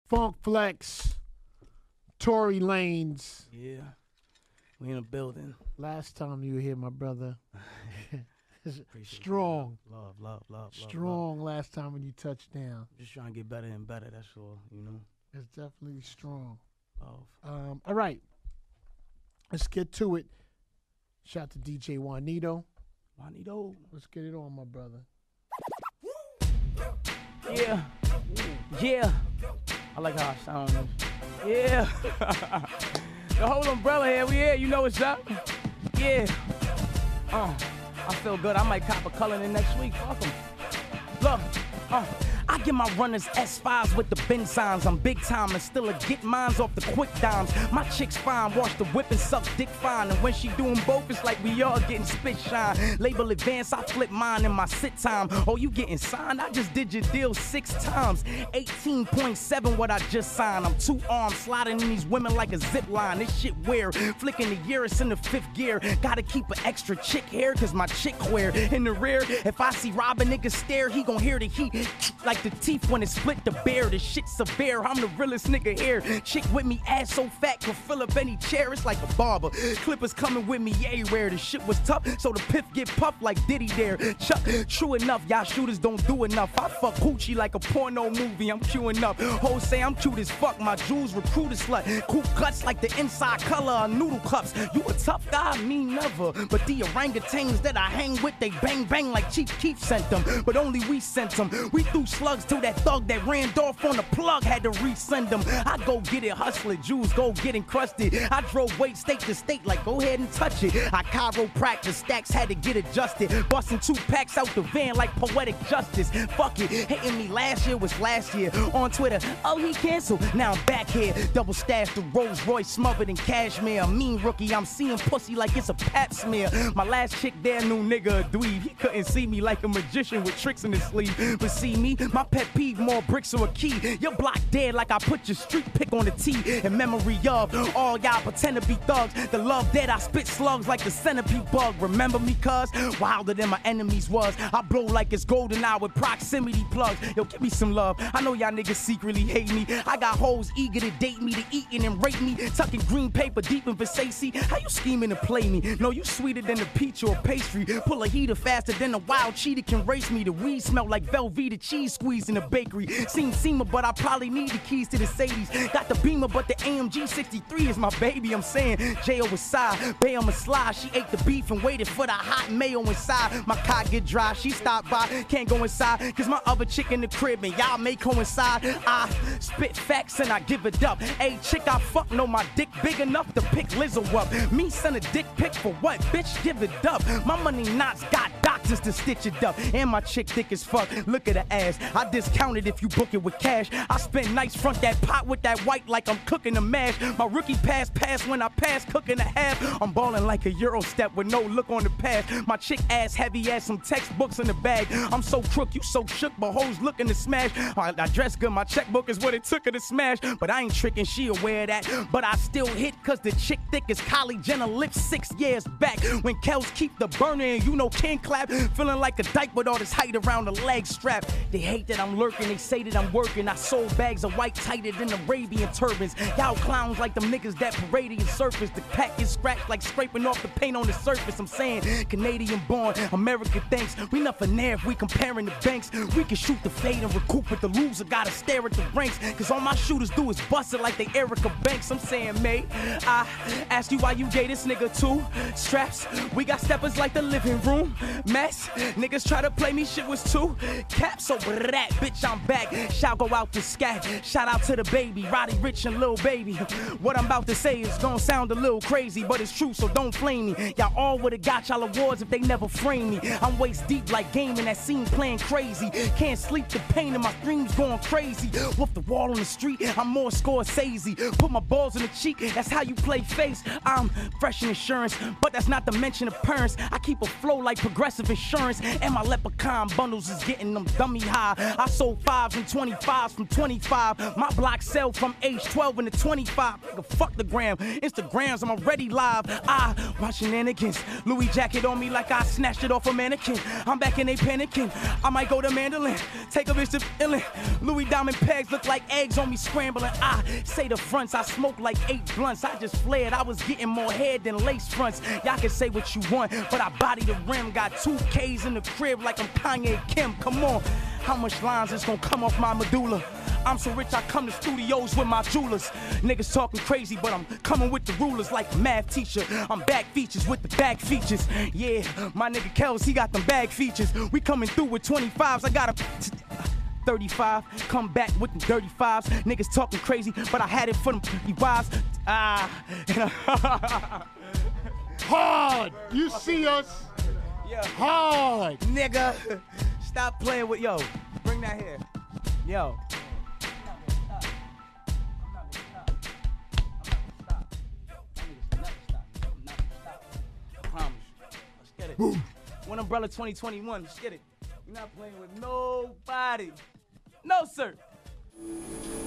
Funk Flex, Tory Lanez. Yeah. We in a building. Last time you were here, my brother. Strong. Love. Strong last time when you touched down. Just trying to get better and better, that's all, you know. It's definitely strong. Love. All right. Let's get to it. Shout out to DJ Juanito. Let's get it on, my brother. Yeah. I like how I sound. Yeah. The whole umbrella here, we here, you know what's up? Yeah. I feel good. I might cop a color in next week. Fuck 'em. Look, I get my runners S5s with the bin signs. I'm big time and still a get mines off the quick dimes. My chick's fine, wash the whip and suck dick fine. And when she doing both, it's like we all getting spit shine. Label advance, I flip mine in my sit time. Oh, you getting signed? I just did your deal 6 times. 18.7 what I just signed. I'm 2 arms sliding in these women like a zip line. This shit weird. Flicking the gear, it's in the 5th gear. Gotta keep an extra chick here, cause my chick queer. In the rear, if I see Robin niggas stare, he gon' hear the heat like the teeth when it split the bear. This shit severe, I'm the realest nigga here. Chick with me, ass so fat, could fill up any chair. It's like a barber. Clippers coming with me, yay rare. The shit was tough, so the piff get puffed like Diddy there. Chuck, true enough, y'all shooters don't do enough. I fuck hoochie like a porno movie, I'm queuing up. Hoes say I'm cute as fuck, my jewels recruit a slut. Cool guts like the inside color of noodle cups. You a tough guy? Me never. But the orangutans that I hang with, they bang bang like Chief Keef sent them. But only we sent them. We threw slugs to that thug that ran off on the plug, had to resend them. I go get it, hustler, Jews go get encrusted. I drove weight state to state, like go ahead and touch it. I chiropractor stacks, had to get adjusted. Busting 2 packs out the van like poetic justice. Fuck it, hating me last year was last year. On Twitter, oh he canceled, now I'm back here. Double stash the Rolls Royce smothered in cashmere. Mean rookie, I'm seeing pussy like it's a pap smear. My last chick there, new nigga a dweeb. He couldn't see me like a magician with tricks in his sleeve. But see me, my pet peeve, more bricks or a key. Your block dead like I put your street pick on the T. In memory of all y'all pretend to be thugs. The love dead, I spit slugs like the centipede bug. Remember me, cuz? Wilder than my enemies was. I blow like it's golden hour with proximity plugs. Yo, give me some love. I know y'all niggas secretly hate me. I got hoes eager to date me, to eatin' and rape me. Tucking green paper deep in Versace. How you scheming to play me? No, you sweeter than a peach or a pastry. Pull a heater faster than a wild cheetah can race me. The weed smell like Velveeta cheese squeeze in the bakery. Seen SEMA, but I probably need the keys to the Sadies. Got the Beamer, but the AMG 63 is my baby. I'm saying J.O. was side, Bay on my slide. She ate the beef and waited for the hot mayo inside. My car get dry, she stopped by, can't go inside, cause my other chick in the crib and y'all may coincide. I spit facts and I give it up. Hey, chick I fuck know my dick big enough to pick Lizzo up. Me send a dick pic for what? Bitch, give it up. My money knots got doctors to stitch it up. And my chick thick as fuck, look at her ass. I discounted if you book it with cash. I spend nights front that pot with that white like I'm cooking a mash. My rookie pass when I pass, cooking a half. I'm balling like a Euro step with no look on the pass. My chick ass heavy ass, some textbooks in the bag. I'm so crook, you so shook, but hoes looking to smash. I dress good, my checkbook is what it took her to smash. But I ain't tricking, she aware of that. But I still hit cause the chick thick as Kylie Jenner lips 6 years back. When Kels keep the burner and you know can clap. Feeling like a dyke with all this height around the leg strap. They hate that I'm lurking, they say that I'm working. I sold bags of white tighter than Arabian turbans. Y'all clowns like them niggas that parading surface. The pack is scratched like scraping off the paint on the surface. I'm saying Canadian born, American thanks. We nothing there if we comparing the banks. We can shoot the fade and recoup, but the loser gotta stare at the ranks. Cause all my shooters do is bust it like they Erica Banks. I'm saying, mate, I ask you why you gave this nigga 2 straps. We got steppers like the living room mess. Niggas try to play me, shit was 2 caps over that. Bitch, I'm back. Shout go out to Scat. Shout out to the baby, Roddy Rich and Lil Baby. What I'm about to say is gonna sound a little crazy, but it's true, so don't flame me. Y'all all would've got y'all awards if they never framed me. I'm waist deep like game in that scene playing crazy. Can't sleep, the pain in my dreams going crazy. Whoop the wall on the street, I'm more Scorsese. Put my balls in the cheek, that's how you play face. I'm fresh in insurance, but that's not to mention appearance. I keep a flow like Progressive Insurance. insurance, and my leprechaun bundles is getting them dummy high. I sold 5s and 25s from 25. My block sell from age 12 into 25. Nigga, fuck the gram. Instagrams, I'm already live. I watch shenanigans. Louis jacket on me like I snatched it off a mannequin. I'm back and they panicking. I might go to Mandolin, take a bitch to Illin. Louis diamond pegs look like eggs on me scrambling. I say the fronts, I smoke like 8 blunts. I just flared, I was getting more head than lace fronts. Y'all can say what you want, but I body the rim. Got 2 Ks in the crib like I'm Kanye Kim. Come on, how much lines is gonna come off my medulla? I'm so rich I come to studios with my jewelers. Niggas talking crazy, but I'm coming with the rulers like a math teacher. I'm back features with the back features. Yeah, my nigga Kels, he got them bag features. We coming through with 25s, I got a 35, come back with them 35s. Niggas talking crazy, but I had it for them wives. Hard. You see us? Yeah. Hard. Nigga, stop playing with, yo, bring that here. Yo. One Umbrella 2021, let's get it. We're not playing with nobody. No, sir.